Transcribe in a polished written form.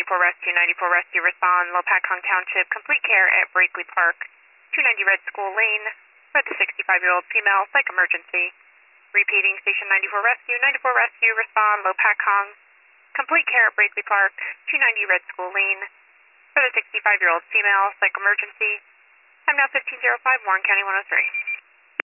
94 Rescue, 94 Rescue, respond, Lopatcong Township, complete care at Brakely Park, 290 Red School Lane, for the 65-year-old female, psych emergency. Repeating, Station 94 Rescue, 94 Rescue, respond, Lopatcong, complete care at Brakely Park, 290 Red School Lane, for the 65-year-old female, psych emergency. Time now 15:05, Warren County 103.